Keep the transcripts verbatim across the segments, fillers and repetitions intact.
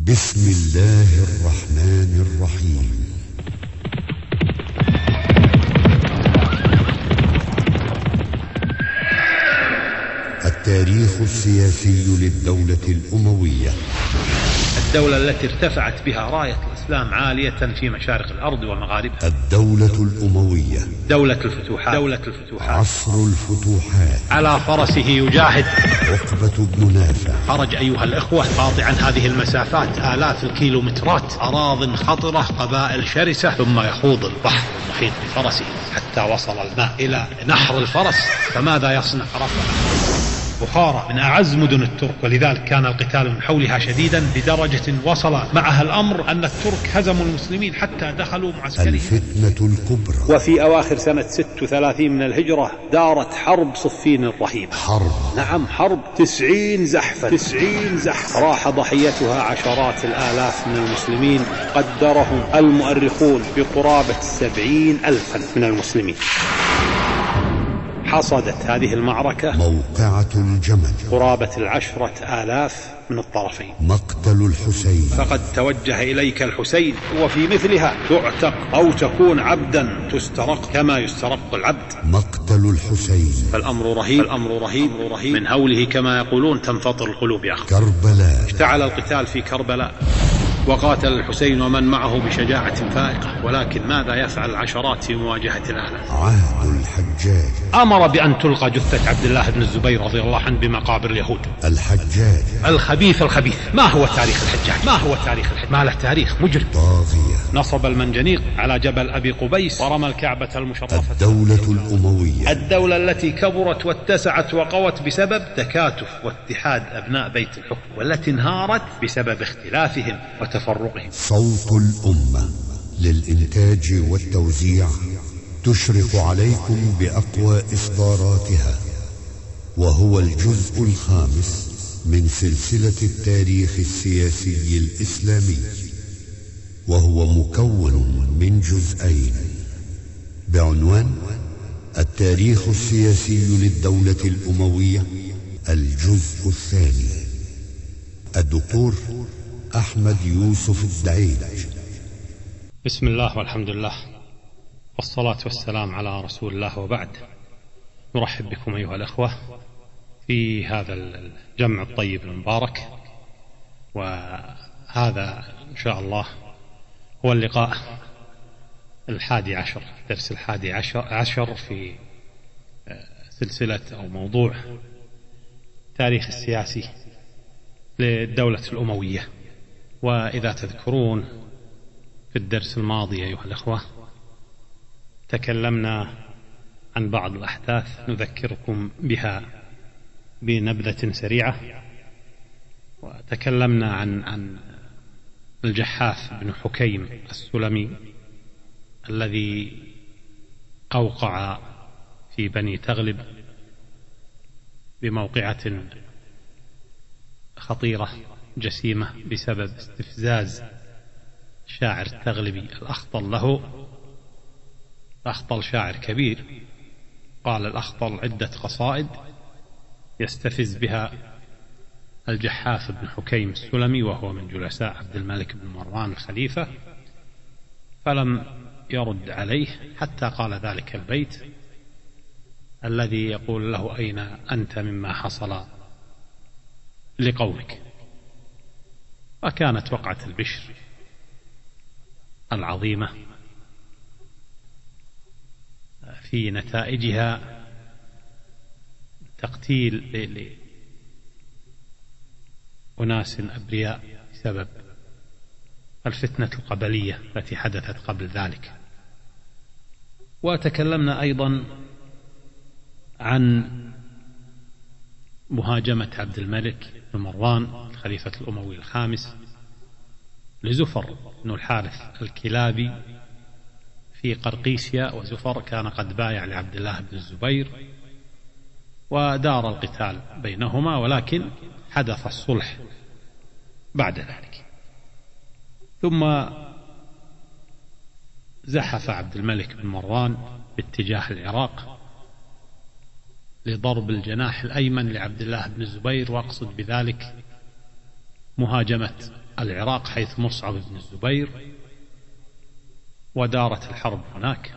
بسم الله الرحمن الرحيم. التاريخ السياسي للدولة الأموية، الدولة التي ارتفعت بها راية الإسلام عالية في مشارق الأرض ومغاربها. الدولة الأموية، دولة الفتوحات. دولة الفتوحات عصر الفتوحات. على فرسه يجاهد عقبة بن نافع. خرج أيها الإخوة قاطعا هذه المسافات آلاف الكيلومترات، أراض خطرة، قبائل شرسة، ثم يخوض البحر المحيط بفرسه حتى وصل الماء إلى نحر الفرس. فماذا يصنع؟ رفع بخارى من أعز مدن الترك، ولذلك كان القتال من حولها شديدا بدرجة وصل معها الأمر أن الترك هزموا المسلمين حتى دخلوا معسكرهم. الفتنة الكبرى. وفي أواخر سنة ست وثلاثين من الهجرة دارت حرب صفين الرهيبة. حرب نعم حرب تسعين زحفا تسعين زحف راح ضحيتها عشرات الآلاف من المسلمين، قدرهم المؤرخون بقرابة سبعين ألفا من المسلمين. حصدت هذه المعركة موقعة الجمل قرابة العشرة آلاف من الطرفين. مقتل الحسين. فقد توجه إليك الحسين، وفي مثلها تعتق أو تكون عبدا تسترق كما يسترق العبد. مقتل الحسين. فالأمر رهيب، الأمر رهيب رهيب من هوله كما يقولون تنفطر القلوب يا أخي. كربلاء. اشتعل القتال في كربلاء، وقاتل الحسين ومن معه بشجاعة فائقة، ولكن ماذا يفعل العشرات في مواجهة الآلاف؟ عهد الحجاج. أمر بأن تلقى جثة عبد الله بن الزبير رضي الله عنه بمقابر اليهود. الحجاج الخبيث الخبيث. ما هو تاريخ الحجاج؟ ما هو تاريخ الحجاج؟ ما له تاريخ، مجرم طاغية. نصب المنجنيق على جبل أبي قبيس ورمى الكعبة المشرفة. الدولة الأموية، الدولة التي كبرت واتسعت وقوت بسبب تكاتف واتحاد أبناء بيت الحكم، والتي انهارت بسبب اختلافهم وتفرقهم. صوت الأمة للإنتاج والتوزيع تشرف عليكم بأقوى إصداراتها، وهو الجزء الخامس من سلسلة التاريخ السياسي الإسلامي، وهو مكون من جزئين بعنوان التاريخ السياسي للدولة الأموية الجزء الثاني. الدكتور أحمد يوسف الدعيج. بسم الله والحمد لله والصلاة والسلام على رسول الله، وبعد. نرحب بكم أيها الأخوة في هذا الجمع الطيب المبارك، وهذا إن شاء الله هو اللقاء الحادي عشر، درس الحادي عشر في سلسلة أو موضوع تاريخ السياسي للدولة الأموية. وإذا تذكرون في الدرس الماضي أيها الأخوة تكلمنا عن بعض الأحداث نذكركم بها بنبذة سريعة، وتكلمنا عن عن الجحاف بن حكيم السلمي الذي أوقع في بني تغلب بموقعة خطيرة جسيمة بسبب استفزاز شاعر تغلبي الأخطل له. الأخطل شاعر كبير، قال الأخطل عدة قصائد يستفز بها الجحاف بن حكيم السلمي، وهو من جلساء عبد الملك بن مروان الخليفة، فلم يرد عليه حتى قال ذلك البيت الذي يقول له: أين أنت مما حصل لقومك؟ وكانت وقعة البشر العظيمة في نتائجها تقتيل لأناس أبرياء بسبب الفتنة القبلية التي حدثت قبل ذلك. وتكلمنا أيضا عن مهاجمة عبد الملك بن مروان الخليفة الأموي الخامس لزفر بن الحارث الكلابي في قرقيسيا، وزفر كان قد بايع لعبد الله بن الزبير، ودار القتال بينهما، ولكن حدث الصلح بعد ذلك. ثم زحف عبد الملك بن مروان باتجاه العراق لضرب الجناح الأيمن لعبد الله بن الزبير، واقصد بذلك مهاجمة العراق حيث مصعب بن الزبير، ودارت الحرب هناك،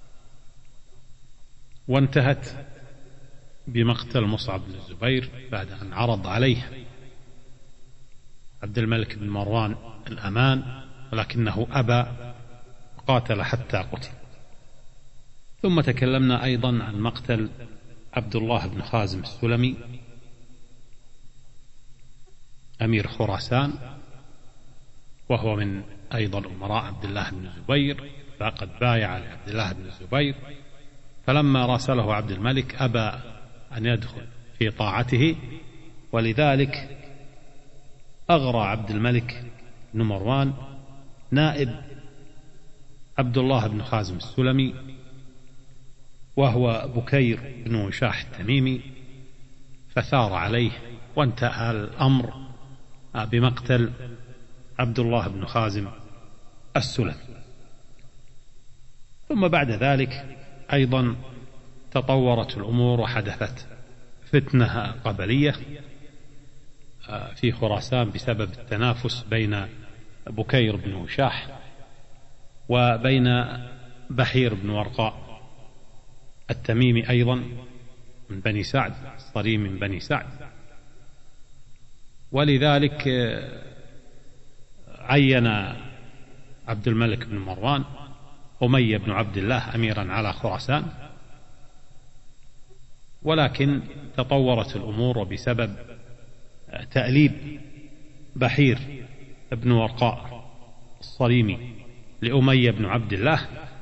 وانتهت بمقتل مصعب بن الزبير بعد أن عرض عليه عبد الملك بن مروان الأمان، ولكنه أبى قاتل حتى قتل. ثم تكلمنا أيضا عن مقتل عبد الله بن خازم السلمي أمير خراسان، وهو من أيضا أمراء عبد الله بن الزبير، فقد بايع لعبد الله بن الزبير، فلما راسله عبد الملك أبى أن يدخل في طاعته، ولذلك أغرى عبد الملك بن مروان نائب عبد الله بن خازم السلمي، وهو بكير بن وشاح التميمي، فثار عليه، وانتهى الأمر بمقتل عبد الله بن خازم السلمي. ثم بعد ذلك أيضا تطورت الأمور، وحدثت فتنة قبلية في خراسان بسبب التنافس بين بكير بن وشاح وبين بحير بن ورقاء التميمي أيضا من بني سعد، الصريم من بني سعد. ولذلك عين عبد الملك بن مروان أمية بن عبد الله أميرا على خراسان، ولكن تطورت الأمور، وبسبب تأليب بحير بن ورقاء الصريمي لأمية بن عبد الله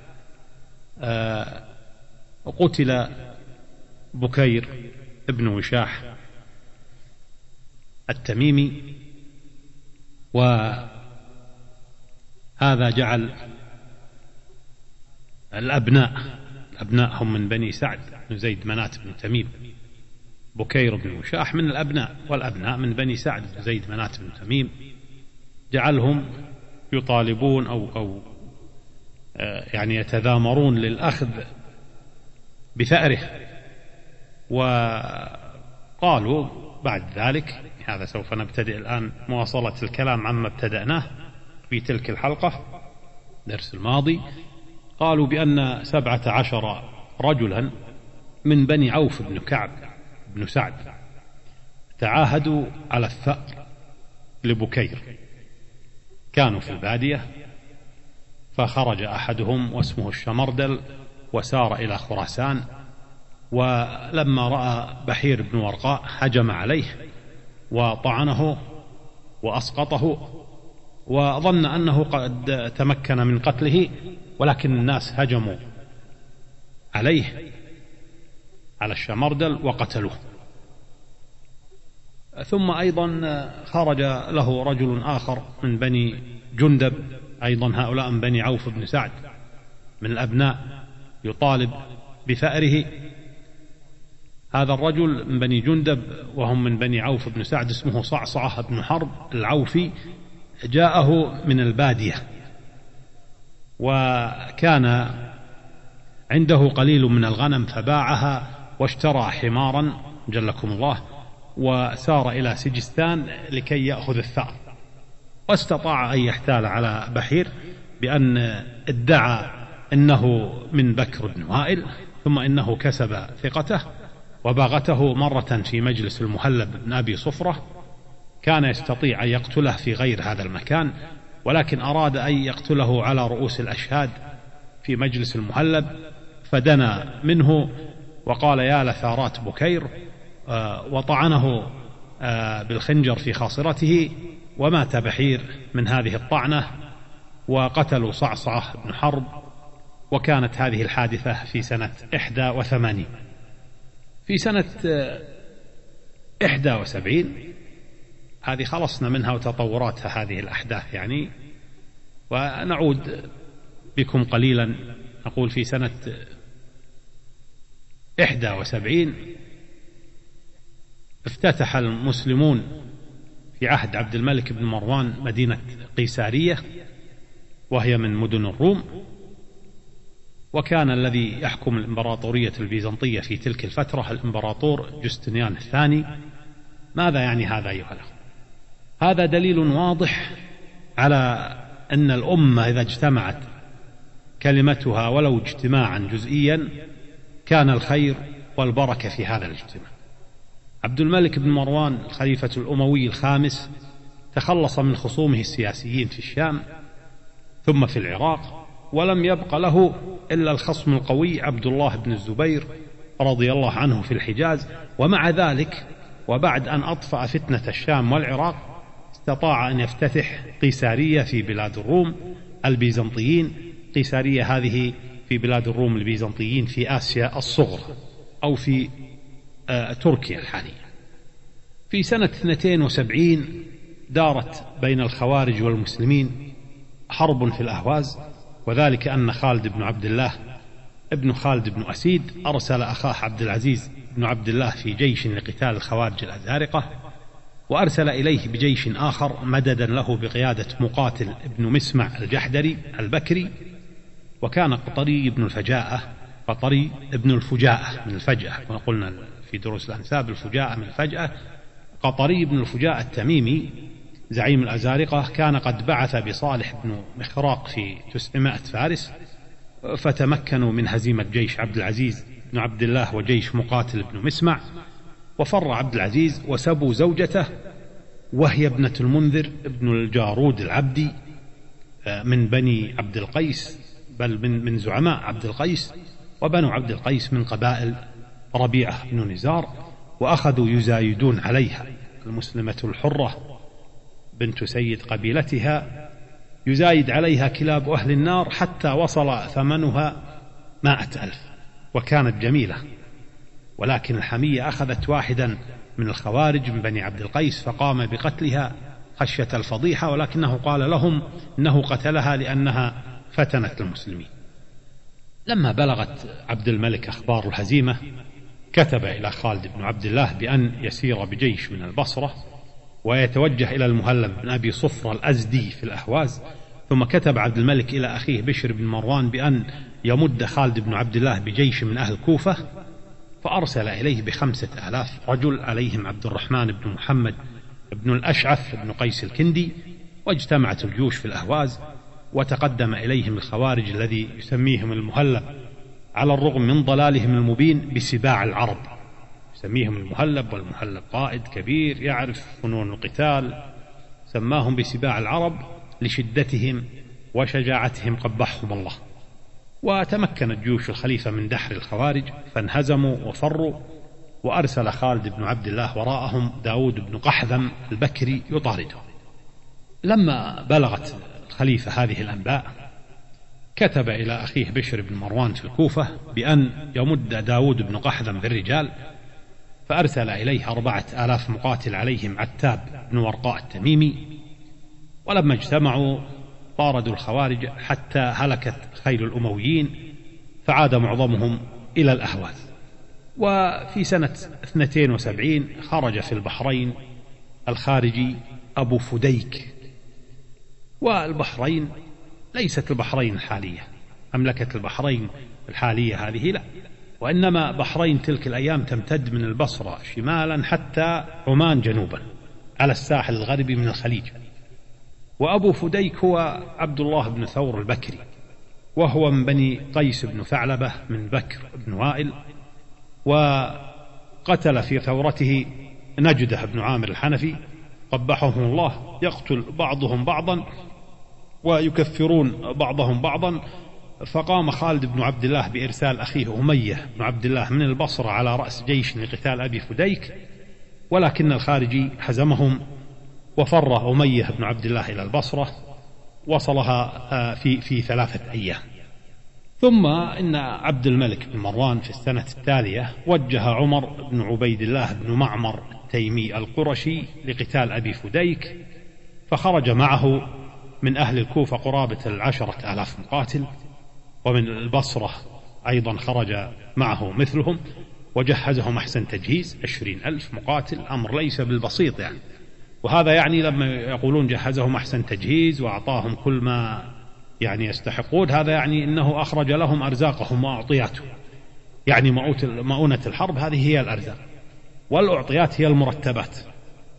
قتل بكير بن وشاح التميمي، وهذا جعل الأبناء الأبناء هم من بني سعد بن زيد منات بن تميم، بكير بن وشاح من الأبناء، والأبناء من بني سعد بن زيد منات بن تميم، جعلهم يطالبون أو, أو يعني يتذامرون للأخذ بثأره. وقالوا بعد ذلك، هذا سوف نبتدئ الآن مواصلة الكلام عما ابتدأناه في تلك الحلقة درس الماضي، قالوا بأن سبعة عشر رجلا من بني عوف بن كعب بن سعد تعاهدوا على الثأر لبكير، كانوا في البادية، فخرج أحدهم واسمه الشمردل وسار إلى خراسان، ولما رأى بحير بن ورقاء هجم عليه وطعنه وأسقطه، وظن أنه قد تمكن من قتله، ولكن الناس هجموا عليه على الشمردل وقتلوه. ثم أيضا خرج له رجل آخر من بني جندب، أيضا هؤلاء من بني عوف بن سعد من الأبناء، يطالب بثأره. هذا الرجل من بني جندب وهم من بني عوف بن سعد اسمه صعصعة بن حرب العوفي، جاءه من البادية، وكان عنده قليل من الغنم فباعها واشترى حمارا جلكم الله، وسار إلى سجستان لكي يأخذ الثأر، واستطاع أن يحتال على بحير بأن ادعى أنه من بكر بن وائل، ثم إنه كسب ثقته وباغته مرة في مجلس المهلب بن أبي صفرة، كان يستطيع أن يقتله في غير هذا المكان، ولكن أراد أن يقتله على رؤوس الأشهاد في مجلس المهلب، فدنا منه وقال يا لثارات بكير، وطعنه بالخنجر في خاصرته، ومات بحير من هذه الطعنة، وقتلوا صعصعة بن حرب. وكانت هذه الحادثة في سنة إحدى وثمانين. في سنة إحدى وسبعين هذه خلصنا منها وتطوراتها هذه الأحداث يعني، ونعود بكم قليلا. نقول في سنة إحدى وسبعين افتتح المسلمون في عهد عبد الملك بن مروان مدينة قيسارية، وهي من مدن الروم، وكان الذي يحكم الإمبراطورية البيزنطية في تلك الفترة الإمبراطور جستنيان الثاني. ماذا يعني هذا أيها الأخوة؟ هذا دليل واضح على أن الأمة إذا اجتمعت كلمتها ولو اجتماعا جزئيا كان الخير والبركة في هذا الاجتماع. عبد الملك بن مروان الخليفة الأموي الخامس تخلص من خصومه السياسيين في الشام ثم في العراق، ولم يبق له إلا الخصم القوي عبد الله بن الزبير رضي الله عنه في الحجاز. ومع ذلك وبعد أن أطفأ فتنة الشام والعراق استطاع أن يفتتح قيسارية في بلاد الروم البيزنطيين. قيسارية هذه في بلاد الروم البيزنطيين في آسيا الصغرى أو في آه تركيا الحالية. في سنة اثنتين وسبعين دارت بين الخوارج والمسلمين حرب في الأهواز، وذلك أن خالد بن عبد الله ابن خالد بن أسيد أرسل أخاه عبد العزيز بن عبد الله في جيش لقتال الخوارج الأزارقة، وأرسل إليه بجيش آخر مددا له بقيادة مقاتل ابن مسمع الجحدري البكري. وكان قطري بن الفجاءة قطري ابن الفجاءة من الفجأة، وقلنا في دروس الأنساب الفجاءة من الفجأة. قطري بن الفجاءة التميمي زعيم الأزارقة كان قد بعث بصالح بن مخراق في تسعمائة فارس، فتمكنوا من هزيمة جيش عبد العزيز بن عبد الله وجيش مقاتل بن مسمع، وفر عبد العزيز وسبوا زوجته وهي ابنة المنذر ابن الجارود العبدي من بني عبد القيس، بل من, من زعماء عبد القيس، وبنو عبد القيس من قبائل ربيعة بن نزار، وأخذوا يزايدون عليها. المسلمة الحرة بنت سيد قبيلتها يزايد عليها كلاب أهل النار حتى وصل ثمنها مائة ألف، وكانت جميلة. ولكن الحمية أخذت واحدا من الخوارج من بني عبد القيس فقام بقتلها خشية الفضيحة، ولكنه قال لهم إنه قتلها لأنها فتنت المسلمين. لما بلغت عبد الملك أخبار الهزيمة كتب إلى خالد بن عبد الله بأن يسير بجيش من البصرة ويتوجه إلى المهلب بن أبي صفر الأزدي في الأهواز. ثم كتب عبد الملك إلى أخيه بشر بن مروان بأن يمد خالد بن عبد الله بجيش من أهل الكوفة، فأرسل إليه بخمسة آلاف رجل عليهم عبد الرحمن بن محمد بن الأشعث بن قيس الكندي. واجتمعت الجيوش في الأهواز، وتقدم إليهم الخوارج الذي يسميهم المهلب على الرغم من ضلالهم المبين بسباع العرب. يسميهم المهلب، والمهلب قائد كبير يعرف فنون القتال، سماهم بسباع العرب لشدتهم وشجاعتهم قبحهم الله. وتمكنت جيوش الخليفة من دحر الخوارج فانهزموا وفروا، وأرسل خالد بن عبد الله وراءهم داود بن قحذم البكري يطاردهم. لما بلغت الخليفة هذه الأنباء كتب إلى أخيه بشر بن مروان في الكوفة بأن يمد داود بن قحذم بالرجال، فأرسل إليه أربعة آلاف مقاتل عليهم عتاب بن ورقاء التميمي. ولما اجتمعوا طاردوا الخوارج حتى هلكت خيل الأمويين، فعاد معظمهم إلى الأهواز. وفي سنة اثنتين وسبعين خرج في البحرين الخارجي أبو فديك. والبحرين ليست البحرين الحالية، مملكة البحرين الحالية هذه لا، وإنما بحرين تلك الأيام تمتد من البصرة شمالا حتى عمان جنوبا على الساحل الغربي من الخليج. وأبو فديك هو عبد الله بن ثور البكري، وهو من بني قيس بن ثعلبة من بكر بن وائل. وقتل في ثورته نجده بن عامر الحنفي قبحهم الله، يقتل بعضهم بعضا ويكفرون بعضهم بعضا. فقام خالد بن عبد الله بإرسال أخيه أمية بن عبد الله من البصرة على رأس جيش لقتال أبي فديك، ولكن الخارجي هزمهم وفر أمية بن عبد الله إلى البصرة، وصلها في في ثلاثة أيام. ثم إن عبد الملك بن مروان في السنة التالية وجه عمر بن عبيد الله بن معمر التيمي القرشي لقتال أبي فديك، فخرج معه من أهل الكوفة قرابة العشرة آلاف مقاتل، ومن البصرة أيضا خرج معه مثلهم، وجهزهم أحسن تجهيز عشرين ألف مقاتل، أمر ليس بالبسيط يعني. وهذا يعني لما يقولون جهزهم أحسن تجهيز وأعطاهم كل ما يعني يستحقون، هذا يعني إنه أخرج لهم أرزاقهم وأعطياتهم، يعني مؤونة الحرب هذه هي الأرزاق، والأعطيات هي المرتبات.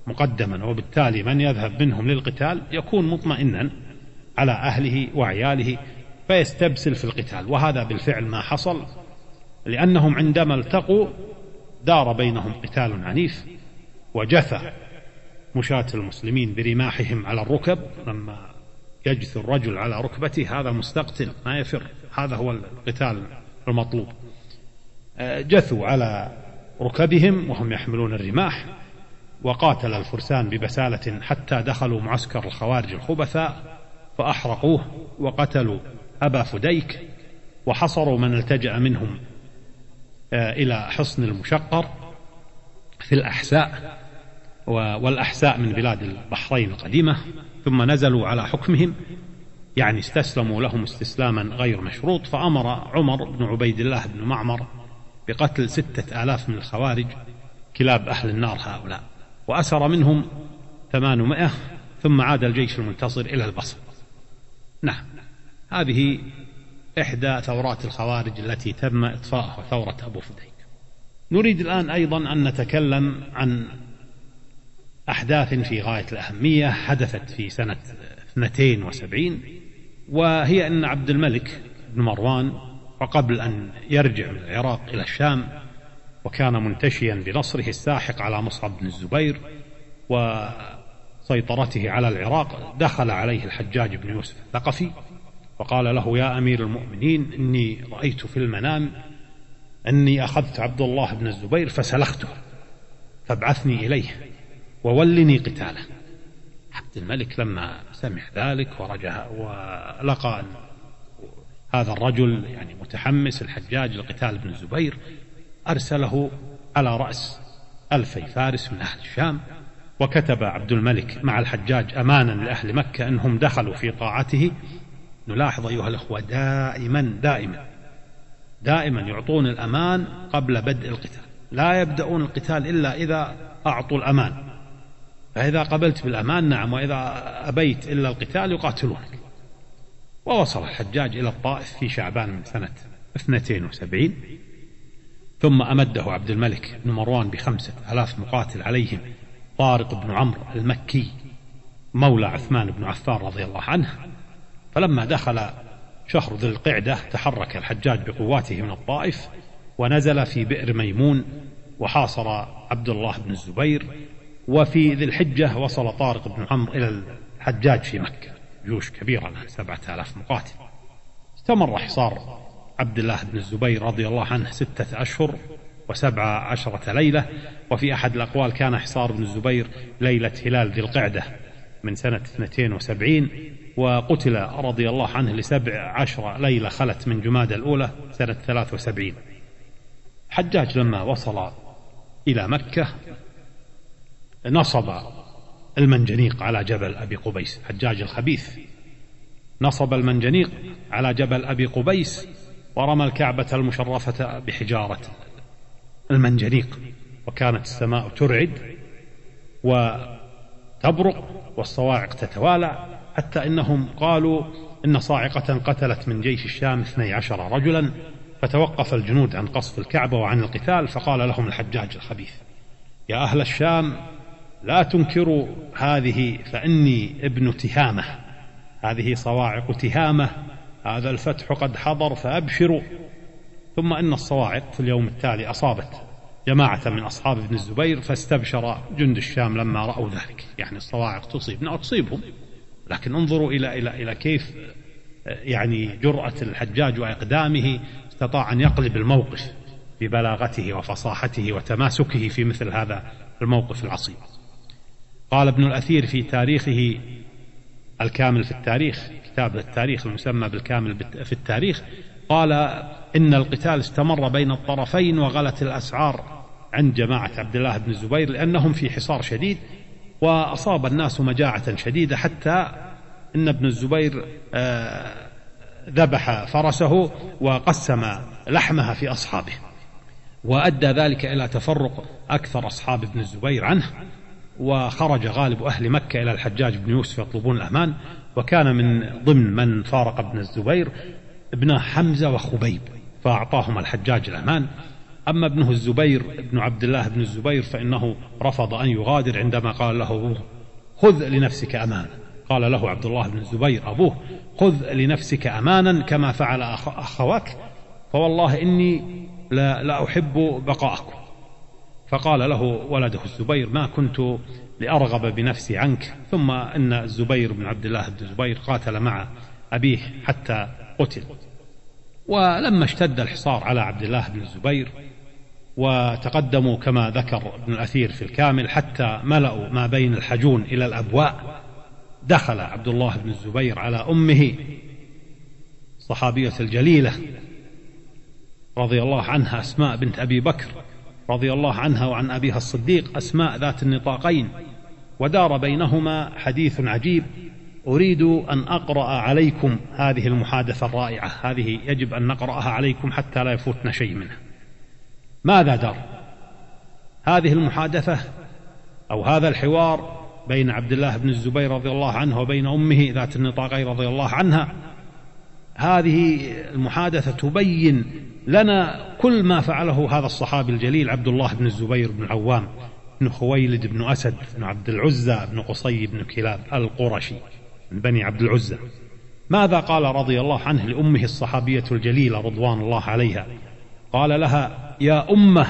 مقدما، وبالتالي من يذهب منهم للقتال يكون مطمئنا على أهله وعياله فيستبسل في القتال. وهذا بالفعل ما حصل، لأنهم عندما التقوا دار بينهم قتال عنيف، وجثى مشاة المسلمين برماحهم على الركب. لما يجث الرجل على ركبته هذا مستقتل ما يفر، هذا هو القتال المطلوب. جثوا على ركبهم وهم يحملون الرماح، وقاتل الفرسان ببسالة حتى دخلوا معسكر الخوارج الخبثاء فأحرقوه وقتلوا أبا فديك، وحصروا من التجأ منهم إلى حصن المشقر في الأحساء، والأحساء من بلاد البحرين القديمة، ثم نزلوا على حكمهم، يعني استسلموا لهم استسلاما غير مشروط. فأمر عمر بن عبيد الله بن معمر بقتل ستة آلاف من الخوارج كلاب أهل النار هؤلاء، وأسر منهم ثمانمائة، ثم عاد الجيش المنتصر إلى البصرة. نعم، هذه إحدى ثورات الخوارج التي تم إطفاءها، ثورة أبو فديك. نريد الآن أيضا أن نتكلم عن أحداث في غاية الأهمية حدثت في سنة اثنتين وسبعين، وهي أن عبد الملك بن مروان، وقبل أن يرجع من العراق إلى الشام وكان منتشيا بنصره الساحق على مصعب بن الزبير وسيطرته على العراق، دخل عليه الحجاج بن يوسف الثقفي وقال له: يا أمير المؤمنين، إني رأيت في المنام أني أخذت عبد الله بن الزبير فسلخته، فابعثني إليه وولني قتاله. عبد الملك لما سمع ذلك ورجع ولقى هذا الرجل يعني متحمس الحجاج لقتال ابن الزبير، أرسله على رأس ألفي فارس من أهل الشام. وكتب عبد الملك مع الحجاج أمانا لأهل مكة أنهم دخلوا في طاعته. نلاحظ أيها الأخوة دائما دائما دائما يعطون الأمان قبل بدء القتال، لا يبدأون القتال إلا إذا أعطوا الأمان، فإذا قبلت بالأمان نعم، وإذا أبيت إلا القتال يقاتلونك. ووصل الحجاج إلى الطائف في شعبان من سنة اثنتين وسبعين، ثم أمده عبد الملك بن مروان بخمسة ألاف مقاتل، عليهم طارق بن عمرو المكي مولى عثمان بن عفان رضي الله عنه. فلما دخل شهر ذي القعدة تحرك الحجاج بقواته من الطائف ونزل في بئر ميمون وحاصر عبد الله بن الزبير. وفي ذي الحجة وصل طارق بن عمرو إلى الحجاج في مكة، جيوش كبيرة لها سبعة آلاف مقاتل. استمر حصار عبد الله بن الزبير رضي الله عنه ستة أشهر وسبع عشرة ليلة، وفي أحد الأقوال كان حصار ابن الزبير ليلة هلال ذي القعدة من سنة اثنتين وسبعين، وقتل رضي الله عنه لسبع عشر ليلة خلت من جمادى الأولى سنة ثلاث وسبعين. حجاج لما وصل إلى مكة نصب المنجنيق على جبل أبي قبيس، حجاج الخبيث نصب المنجنيق على جبل أبي قبيس ورمى الكعبة المشرفة بحجارة المنجنيق، وكانت السماء ترعد وتبرق والصواعق تتوالى، حتى إنهم قالوا إن صاعقة قتلت من جيش الشام اثني عشر رجلا. فتوقف الجنود عن قصف الكعبة وعن القتال، فقال لهم الحجاج الخبيث: يا أهل الشام، لا تنكروا هذه، فإني ابن تهامة، هذه صواعق تهامة، هذا الفتح قد حضر فأبشروا. ثم إن الصواعق في اليوم التالي أصابت جماعة من أصحاب ابن الزبير، فاستبشر جند الشام لما رأوا ذلك. يعني الصواعق تصيبنا وتصيبهم، لكن انظروا إلى إلى إلى كيف يعني جرأة الحجاج وإقدامه، استطاع أن يقلب الموقف ببلاغته وفصاحته وتماسكه في مثل هذا الموقف العصيب. قال ابن الأثير في تاريخه الكامل في التاريخ، كتاب التاريخ المسمى بالكامل في التاريخ، قال إن القتال استمر بين الطرفين وغلت الأسعار عند جماعة عبد الله بن الزبير لأنهم في حصار شديد، وأصاب الناس مجاعة شديدة، حتى إن ابن الزبير ذبح فرسه وقسم لحمها في أصحابه، وأدى ذلك إلى تفرق أكثر أصحاب ابن الزبير عنه. وخرج غالب أهل مكة إلى الحجاج بن يوسف يطلبون الأمان، وكان من ضمن من فارق ابن الزبير ابن حمزة وخبيب، فأعطاهم الحجاج الأمان. أما ابنه الزبير ابن عبد الله بن الزبير فإنه رفض أن يغادر عندما قال له أبوه خذ لنفسك أمانا. قال له عبد الله بن الزبير أبوه خذ لنفسك أمانا كما فعل أخواك، فوالله إني لا, لا أحب بقاءكم. فقال له ولده الزبير ما كنت لأرغب بنفسي عنك. ثم إن الزبير بن عبد الله بن الزبير قاتل مع أبيه حتى قتل. ولما اشتد الحصار على عبد الله بن الزبير وتقدموا كما ذكر ابن الأثير في الكامل حتى ملأوا ما بين الحجون إلى الأبواء، دخل عبد الله بن الزبير على أمه صحابية الجليلة رضي الله عنها أسماء بنت أبي بكر رضي الله عنها وعن أبيها الصديق أسماء ذات النطاقين، ودار بينهما حديث عجيب أريد أن أقرأ عليكم هذه المحادثة الرائعة، هذه يجب أن نقرأها عليكم حتى لا يفوتنا شيء منها. ماذا دار؟ هذه المحادثة أو هذا الحوار بين عبد الله بن الزبير رضي الله عنه وبين أمه ذات النطاقين رضي الله عنها، هذه المحادثة تبين لنا كل ما فعله هذا الصحابي الجليل عبد الله بن الزبير بن العوام بن خويلد بن أسد بن عبد العزى بن قصي بن كلاب القرشي من بني عبد العزى. ماذا قال رضي الله عنه لأمه الصحابية الجليلة رضوان الله عليها؟ قال لها يا أمه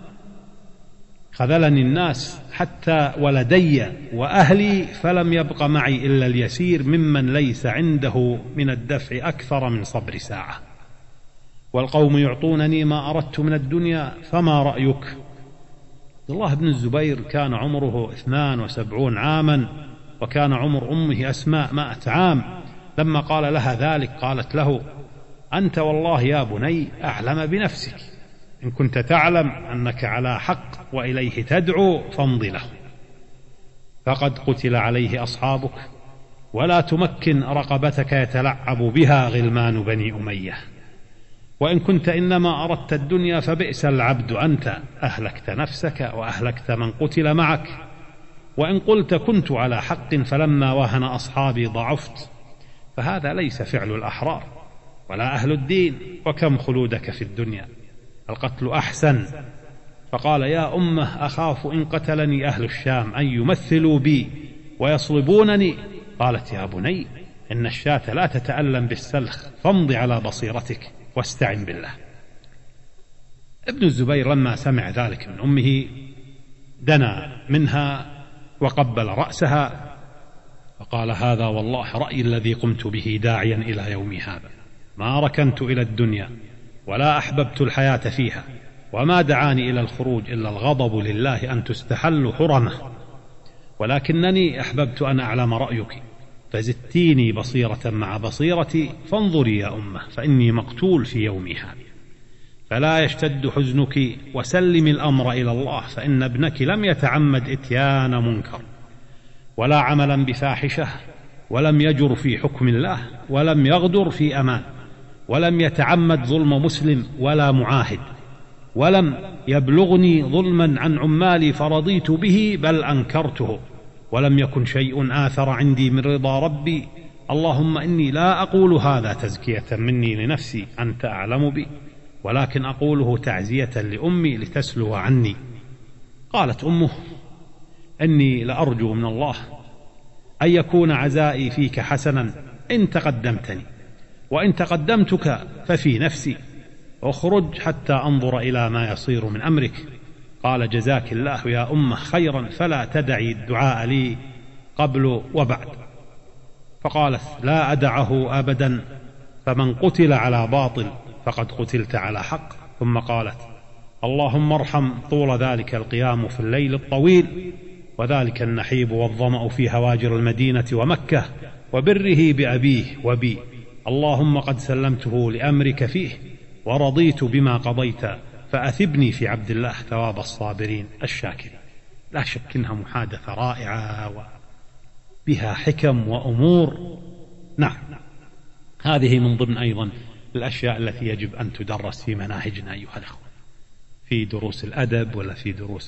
خذلني الناس حتى ولدي وأهلي فلم يبق معي إلا اليسير ممن ليس عنده من الدفع أكثر من صبر ساعة، والقوم يعطونني ما أردت من الدنيا فما رأيك؟ عبد الله بن الزبير كان عمره اثنان وسبعون عاما وكان عمر أمه أسماء مائة عام. لما قال لها ذلك قالت له أنت والله يا بني أعلم بنفسك، إن كنت تعلم أنك على حق وإليه تدعو فامض له، فقد قتل عليه أصحابك ولا تمكن رقبتك يتلعب بها غلمان بني أمية، وإن كنت إنما أردت الدنيا فبئس العبد أنت، أهلكت نفسك وأهلكت من قتل معك، وإن قلت كنت على حق فلما وهن أصحابي ضعفت، فهذا ليس فعل الأحرار ولا أهل الدين، وكم خلودك في الدنيا، القتل أحسن. فقال يا أمه أخاف إن قتلني أهل الشام أن يمثلوا بي ويصلبونني. قالت يا بني إن الشاة لا تتألم بالسلخ، فامض على بصيرتك واستعن بالله. ابن الزبير لما سمع ذلك من أمه دنا منها وقبل رأسها فقال هذا والله رأيي الذي قمت به داعيا إلى يومي هذا، ما ركنت إلى الدنيا ولا أحببت الحياة فيها، وما دعاني إلى الخروج إلا الغضب لله أن تستحل حرمه، ولكنني أحببت أن أعلم رأيك فزدتيني بصيرة مع بصيرتي، فانظري يا أمه فإني مقتول في يومي هذا، فلا يشتد حزنك وسلم الأمر إلى الله، فإن ابنك لم يتعمد إتيان منكر ولا عملا بفاحشة، ولم يجر في حكم الله، ولم يغدر في أمان، ولم يتعمد ظلم مسلم ولا معاهد، ولم يبلغني ظلما عن عمالي فرضيت به بل أنكرته، ولم يكن شيء آثر عندي من رضا ربي. اللهم إني لا أقول هذا تزكية مني لنفسي أنت أعلم بي، ولكن أقوله تعزية لأمي لتسلو عني. قالت أمه إني لأرجو من الله أن يكون عزائي فيك حسنا إن تقدمتني، وإن تقدمتك ففي نفسي، اخرج حتى أنظر إلى ما يصير من أمرك. قال جزاك الله يا أمه خيرا، فلا تدعي الدعاء لي قبل وبعد. فقالت لا أدعه أبدا، فمن قتل على باطل فقد قتلت على حق. ثم قالت اللهم ارحم طول ذلك القيام في الليل الطويل، وذلك النحيب والظمأ في هواجر المدينة ومكة، وبره بأبيه وبي، اللهم قد سلمته لأمرك فيه ورضيت بما قضيت، فأثبني في عبد الله ثواب الصابرين الشاكرين. لا شك إنها محادثة رائعة وبها حكم وأمور. نعم، هذه من ضمن أيضا الأشياء التي يجب أن تدرس في مناهجنا أيها الأخوة، في دروس الأدب ولا في دروس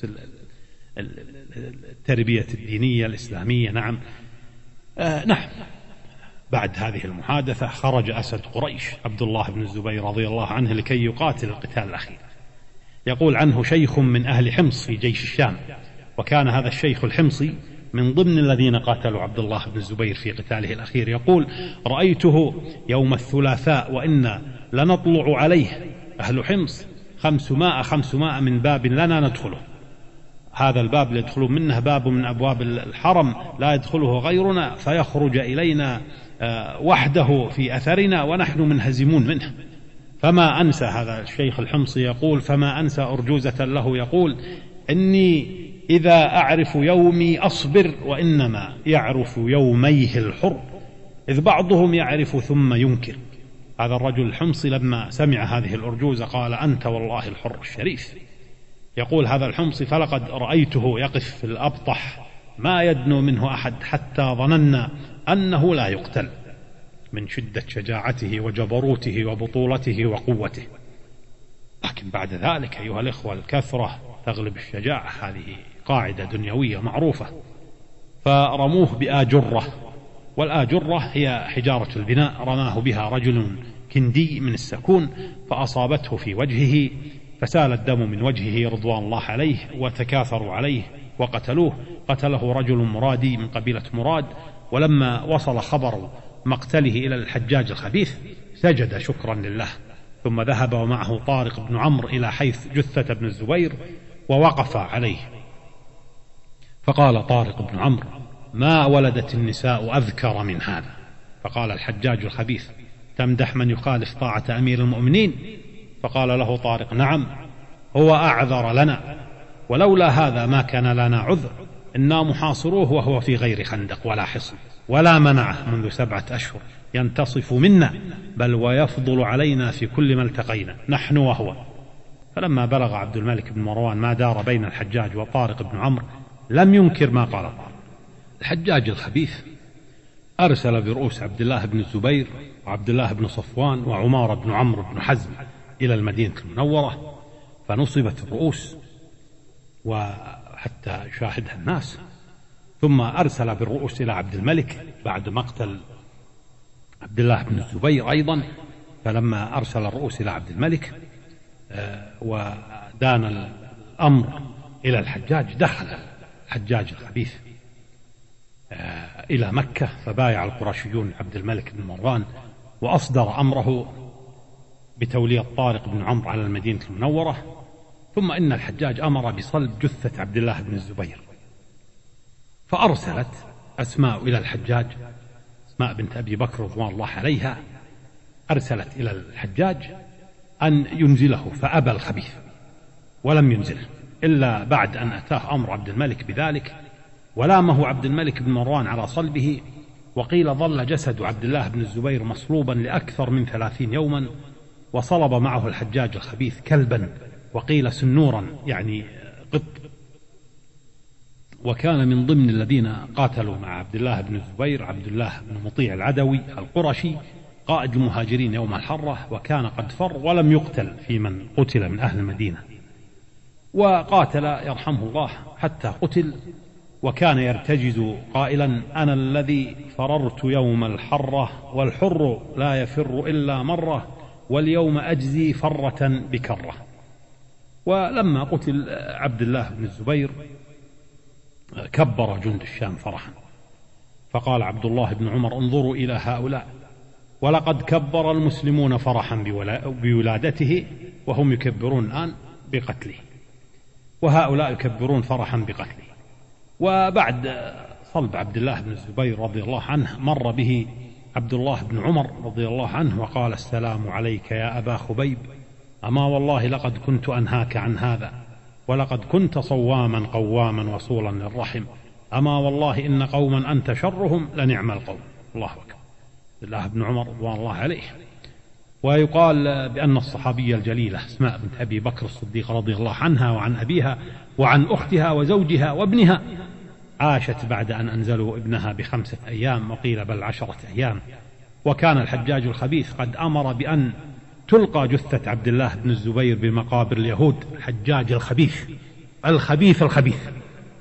التربية الدينية الإسلامية. نعم آه نعم. بعد هذه المحادثة خرج أسد قريش عبد الله بن الزبير رضي الله عنه لكي يقاتل القتال الأخير. يقول عنه شيخ من أهل حمص في جيش الشام، وكان هذا الشيخ الحمصي من ضمن الذين قاتلوا عبد الله بن الزبير في قتاله الأخير. يقول رأيته يوم الثلاثاء وإنا لنطلع عليه أهل حمص خمسمائة خمسمائة من باب لنا ندخله، هذا الباب اللي يدخلون منه باب من أبواب الحرم لا يدخله غيرنا، فيخرج إلينا وحده في أثرنا ونحن منهزمون منه. فما أنسى هذا الشيخ الحمصي يقول فما أنسى أرجوزة له يقول إني إذا أعرف يومي أصبر وإنما يعرف يوميه الحر، إذ بعضهم يعرف ثم ينكر. هذا الرجل الحمصي لما سمع هذه الأرجوزة قال أنت والله الحر الشريف. يقول هذا الحمصي فلقد رأيته يقف في الأبطح ما يدنو منه أحد حتى ظننا أنه لا يقتل من شدة شجاعته وجبروته وبطولته وقوته. لكن بعد ذلك أيها الإخوة الكثرة تغلب الشجاعة، هذه قاعدة دنيوية معروفة. فرموه بآجرة، والآجرة هي حجارة البناء، رماه بها رجل كندي من السكون فأصابته في وجهه فسال الدم من وجهه رضوان الله عليه، وتكاثروا عليه وقتلوه. قتله رجل مرادي من قبيلة مراد، ولما وصل خبر مقتله إلى الحجاج الخبيث سجد شكرا لله، ثم ذهب ومعه طارق بن عمرو إلى حيث جثة ابن الزبير ووقف عليه، فقال طارق بن عمرو ما ولدت النساء أذكر من هذا. فقال الحجاج الخبيث تمدح من يخالف طاعة أمير المؤمنين؟ فقال له طارق نعم، هو أعذر لنا، ولولا هذا ما كان لنا عذر، إنا محاصروه وهو في غير خندق ولا حصن ولا منعه منذ سبعة أشهر ينتصف منا، بل ويفضل علينا في كل ما التقينا نحن وهو. فلما بلغ عبد الملك بن مروان ما دار بين الحجاج وطارق بن عمرو لم ينكر ما قال طارق. الحجاج الخبيث أرسل برؤوس عبد الله بن الزبير وعبد الله بن صفوان وعمار بن عمرو بن حزم إلى المدينة المنورة، فنصبت الرؤوس وحتى يشاهدها الناس، ثم أرسل بالرؤوس إلى عبد الملك بعد مقتل عبد الله بن الزبير أيضا. فلما أرسل الرؤوس إلى عبد الملك ودان الأمر إلى الحجاج دخل الحجاج الخبيث إلى مكة، فبايع القرشيون عبد الملك بن مروان وأصدر أمره بتولية طارق بن عمرو على المدينة المنورة. ثم إن الحجاج أمر بصلب جثة عبد الله بن الزبير، فأرسلت أسماء إلى الحجاج، أسماء بنت أبي بكر رضوان الله عليها، أرسلت إلى الحجاج أن ينزله، فأبى الخبيث ولم ينزله إلا بعد أن أتاه أمر عبد الملك بذلك، ولامه عبد الملك بن مروان على صلبه. وقيل ظل جسد عبد الله بن الزبير مصلوبا لأكثر من ثلاثين يوما، وصلب معه الحجاج الخبيث كلبا، وقيل سنورا يعني قط. وكان من ضمن الذين قاتلوا مع عبد الله بن الزبير عبد الله بن مطيع العدوي القرشي قائد المهاجرين يوم الحرة، وكان قد فر ولم يقتل في من قتل من أهل المدينة، وقاتل يرحمه الله حتى قتل، وكان يرتجز قائلا أنا الذي فررت يوم الحرة والحر لا يفر إلا مرة، واليوم أجزي فرة بكرة. ولما قتل عبد الله بن الزبير كبر جند الشام فرحا، فقال عبد الله بن عمر انظروا إلى هؤلاء، ولقد كبر المسلمون فرحا بولادته وهم يكبرون الآن بقتله، وهؤلاء يكبرون فرحا بقتله. وبعد صلب عبد الله بن الزبير رضي الله عنه مر به عبد الله بن عمر رضي الله عنه وقال السلام عليك يا أبا خبيب، أما والله لقد كنت أنهاك عن هذا، ولقد كنت صواما قواما وصولا للرحم، أما والله إن قوما أنت شرهم لنعم القوم. الله أكبر. عبد الله بن عمر رضوان الله عليه. ويقال بأن الصحابية الجليلة أسماء بنت أبي بكر الصديق رضي الله عنها وعن أبيها وعن أختها وزوجها وابنها عاشت بعد أن أنزلوا ابنها بخمسة أيام، وقيل بل عشرة أيام. وكان الحجاج الخبيث قد أمر بأن تلقى جثة عبد الله بن الزبير بمقابر اليهود. الحجاج الخبيث الخبيث الخبيث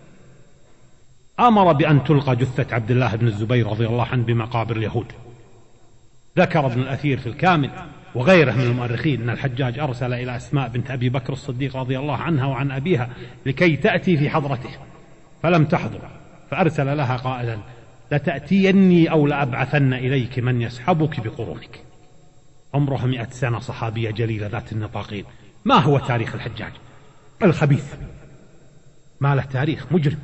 أمر بأن تلقى جثة عبد الله بن الزبير رضي الله عنه بمقابر اليهود. ذكر ابن الأثير في الكامل وغيره من المؤرخين أن الحجاج أرسل إلى أسماء بنت أبي بكر الصديق رضي الله عنها وعن أبيها لكي تأتي في حضرته فلم تحضر، فأرسل لها قائلا: لتأتيني أو لأبعثن إليك من يسحبك بقرونك. عمرها مئة سنة، صحابية جليلة ذات النطاقين. ما هو تاريخ الحجاج الخبيث؟ ما له تاريخ، مجرم.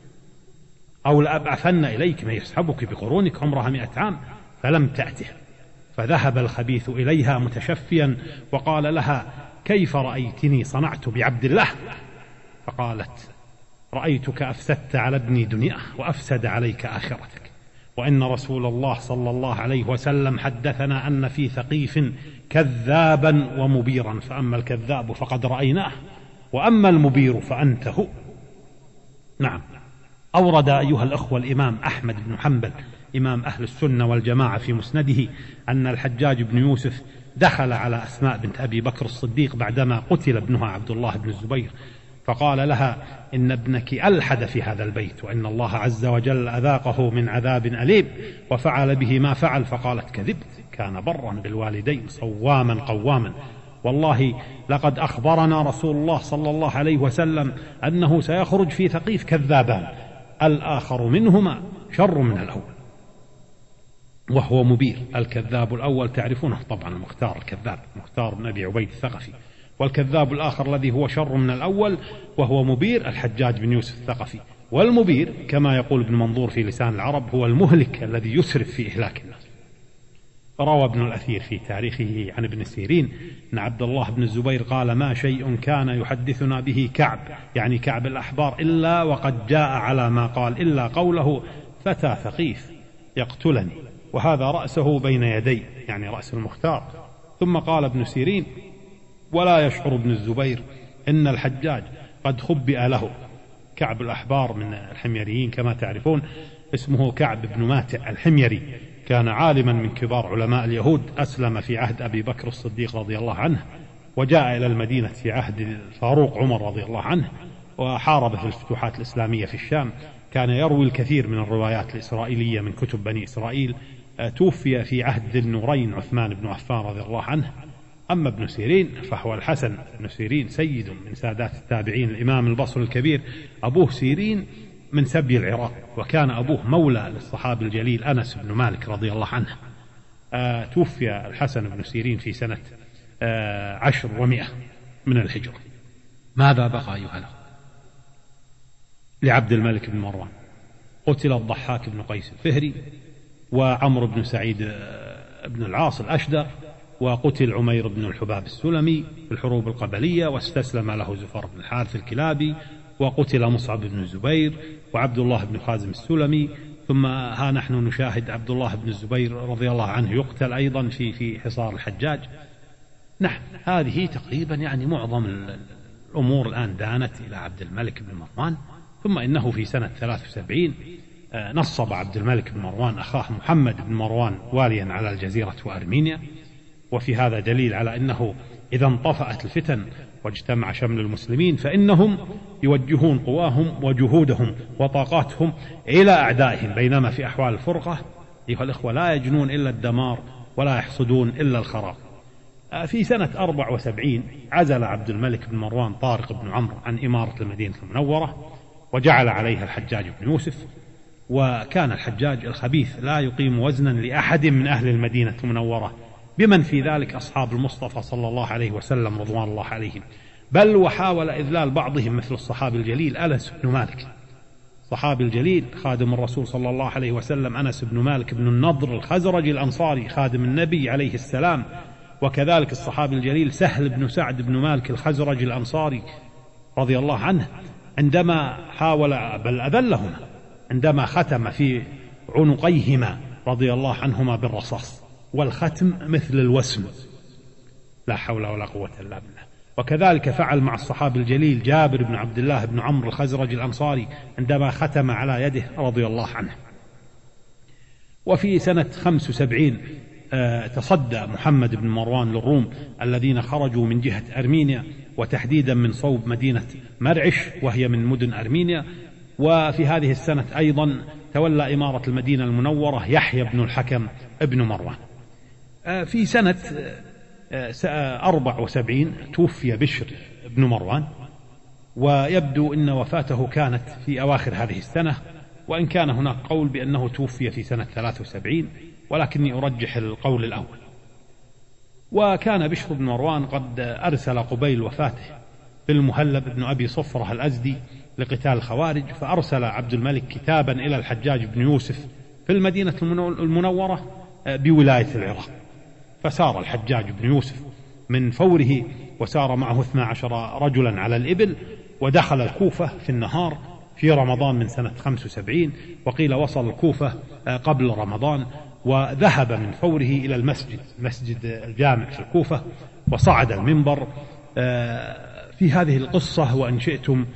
أو لأبعثن إليك من يسحبك بقرونك، عمرها مئة عام فلم تأته. فذهب الخبيث إليها متشفيا وقال لها: كيف رأيتني صنعت بعبد الله؟ فقالت: رأيتك أفسدت على ابني دنياه وأفسد عليك آخرتك، وإن رسول الله صلى الله عليه وسلم حدثنا أن في ثقيف كذابا ومبيرا، فأما الكذاب فقد رأيناه وأما المبير فأنت هو. نعم. أورد أيها الأخوة الإمام أحمد بن حنبل إمام أهل السنة والجماعة في مسنده أن الحجاج بن يوسف دخل على أسماء بنت أبي بكر الصديق بعدما قتل ابنها عبد الله بن الزبير، فقال لها: إن ابنك ألحد في هذا البيت، وإن الله عز وجل أذاقه من عذاب أليم وفعل به ما فعل. فقالت: كذبت، كان برا بالوالدين صواما قواما، والله لقد أخبرنا رسول الله صلى الله عليه وسلم أنه سيخرج في ثقيف كذابان، الآخر منهما شر من الأول وهو مبير. الكذاب الأول تعرفونه طبعا، المختار الكذاب، مختار بن أبي عبيد الثقفي. والكذاب الآخر الذي هو شر من الأول وهو مبير الحجاج بن يوسف الثقفي. والمبير كما يقول ابن منظور في لسان العرب هو المهلك الذي يسرف في إهلاك الناس. روى ابن الأثير في تاريخه عن ابن سيرين أن عبد الله بن الزبير قال: ما شيء كان يحدثنا به كعب، يعني كعب الأحبار، إلا وقد جاء على ما قال، إلا قوله: فتى ثقيف يقتلني وهذا رأسه بين يدي، يعني رأس المختار. ثم قال ابن سيرين: ولا يشعر ابن الزبير إن الحجاج قد خبئ له. كعب الأحبار من الحميريين كما تعرفون، اسمه كعب بن ماتع الحميري، كان عالما من كبار علماء اليهود، أسلم في عهد أبي بكر الصديق رضي الله عنه، وجاء إلى المدينة في عهد الفاروق عمر رضي الله عنه، وحارب في الفتوحات الإسلامية في الشام. كان يروي الكثير من الروايات الإسرائيلية من كتب بني إسرائيل. توفي في عهد ذي النورين عثمان بن عفان رضي الله عنه. أما ابن سيرين فهو الحسن بن سيرين، سيد من سادات التابعين، الإمام البصري الكبير. أبوه سيرين من سبي العراق، وكان أبوه مولى للصحابي الجليل أنس بن مالك رضي الله عنه. آه توفي الحسن بن سيرين في سنة آه عشر ومئة من الهجرة. ماذا بقى أيها الأخوة لعبد الملك بن مروان؟ قتل الضحاك بن قيس الفهري، وعمر بن سعيد بن العاص الأشدر، وقتل عمير بن الحباب السلمي في الحروب القبلية، واستسلم له زفر بن الحارث الكلابي، وقتل مصعب بن الزبير وعبد الله بن خازم السلمي. ثم ها نحن نشاهد عبد الله بن الزبير رضي الله عنه يقتل أيضا في في حصار الحجاج. نعم، هذه تقريبا يعني معظم الأمور الآن دانت إلى عبد الملك بن مروان. ثم إنه في سنة ثلاث وسبعين نصب عبد الملك بن مروان أخاه محمد بن مروان واليا على الجزيرة وأرمينيا. وفي هذا دليل على أنه إذا انطفأت الفتن واجتمع شمل المسلمين فإنهم يوجهون قواهم وجهودهم وطاقاتهم إلى أعدائهم، بينما في أحوال الفرقة أيها الإخوة لا يجنون إلا الدمار ولا يحصدون إلا الخراب. في سنة أربع وسبعين عزل عبد الملك بن مروان طارق بن عمرو عن إمارة المدينة المنورة، وجعل عليها الحجاج بن يوسف. وكان الحجاج الخبيث لا يقيم وزنا لأحد من أهل المدينة المنورة، بمن في ذلك أصحاب المصطفى صلى الله عليه وسلم رضوان الله عليهم، بل وحاول إذلال بعضهم مثل الصحابي الجليل أنس بن مالك، صحابي الجليل خادم الرسول صلى الله عليه وسلم، أنس بن مالك بن النضر الخزرجي الأنصاري خادم النبي عليه السلام. وكذلك الصحابي الجليل سهل بن سعد بن مالك الخزرجي الأنصاري رضي الله عنه، عندما حاول بل أذلهما عندما ختم في عنقيهما رضي الله عنهما بالرصاص، والختم مثل الوسم، لا حول ولا قوة إلا بالله. وكذلك فعل مع الصحابي الجليل جابر بن عبد الله بن عمرو الخزرجي الأنصاري عندما ختم على يده رضي الله عنه. وفي سنة خمس وسبعين تصدى محمد بن مروان للروم الذين خرجوا من جهة أرمينيا، وتحديدا من صوب مدينة مرعش وهي من مدن أرمينيا. وفي هذه السنة أيضا تولى إمارة المدينة المنورة يحيى بن الحكم ابن مروان. في سنة أربع وسبعين توفي بشر بن مروان، ويبدو أن وفاته كانت في أواخر هذه السنة، وإن كان هناك قول بأنه توفي في سنة ثلاث وسبعين، ولكني أرجح القول الأول. وكان بشر بن مروان قد أرسل قبيل وفاته بالمهلب بن أبي صفرة الأزدي لقتال الخوارج، فأرسل عبد الملك كتابا إلى الحجاج بن يوسف في المدينة المنورة بولاية العراق، فسار الحجاج بن يوسف من فوره وسار معه اثنا عشر رجلا على الإبل، ودخل الكوفة في النهار في رمضان من سنة خمس وسبعين، وقيل وصل الكوفة قبل رمضان، وذهب من فوره إلى المسجد مسجد الجامع في الكوفة، وصعد المنبر. في هذه القصة وإن شئتم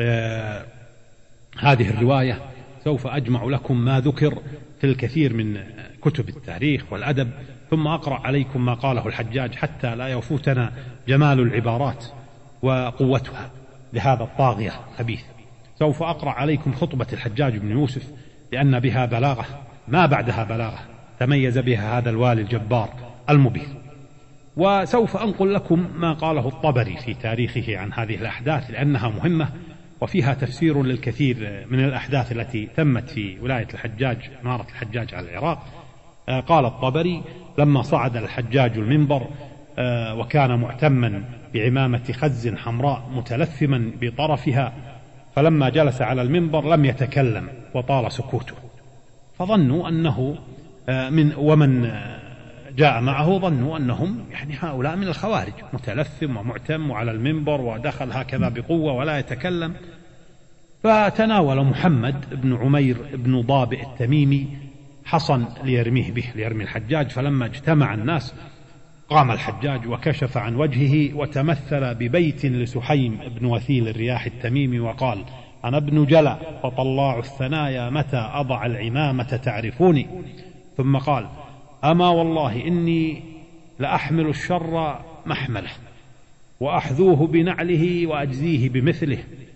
هذه الرواية سوف أجمع لكم ما ذكر في الكثير من كتب التاريخ والأدب، ثم أقرأ عليكم ما قاله الحجاج حتى لا يفوتنا جمال العبارات وقوتها لهذا الطاغية الخبيث. سوف أقرأ عليكم خطبة الحجاج بن يوسف لأن بها بلاغة ما بعدها بلاغة تميز بها هذا الوالي الجبار المبين. وسوف أنقل لكم ما قاله الطبري في تاريخه عن هذه الأحداث لأنها مهمة وفيها تفسير للكثير من الأحداث التي تمت في ولاية الحجاج إمارة الحجاج على العراق. قال الطبري: لما صعد الحجاج المنبر وكان معتما بعمامة خز حمراء متلثما بطرفها، فلما جلس على المنبر لم يتكلم وطال سكوته، فظنوا أنه من ومن جاء معه ظنوا أنهم يعني هؤلاء من الخوارج، متلثم ومعتم على المنبر ودخل هكذا بقوة ولا يتكلم. فتناول محمد بن عمير بن ضابئ التميمي حصن ليرميه به ليرمي الحجاج، فلما اجتمع الناس قام الحجاج وكشف عن وجهه وتمثل ببيت لسحيم بن وثيل الرياح التميمي وقال: أنا ابن جلى فطلاع الثنايا متى أضع العمامة تعرفوني. ثم قال: أما والله إني لأحمل الشر محمله وأحذوه بنعله وأجزيه بمثله،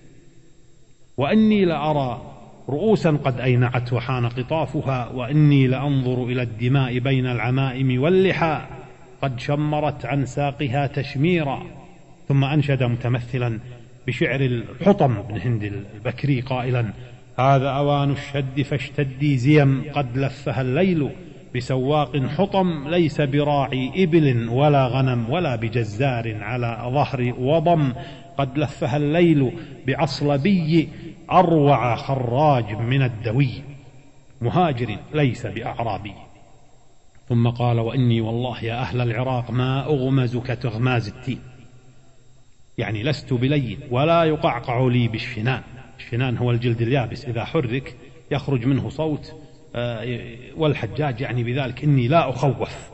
وإني لأرى رؤوسا قد أينعت وحان قطافها، وإني لأنظر إلى الدماء بين العمائم واللحى قد شمرت عن ساقها تشميرا. ثم أنشد متمثلا بشعر الحطم بن هند البكري قائلا: هذا أوان الشد فاشتدي زيم قد لفها الليل، بسواق حطم ليس براعي إبل ولا غنم، ولا بجزار على ظهر وضم، قد لفها الليل بعصلبي أروع خراج من الدوي، مهاجر ليس بأعرابي. ثم قال: وإني والله يا أهل العراق ما أغمز كتغماز التين، يعني لست بلين ولا يقعقع لي بالشنان. الشنان هو الجلد اليابس إذا حرك يخرج منه صوت، والحجاج يعني بذلك إني لا أخوف.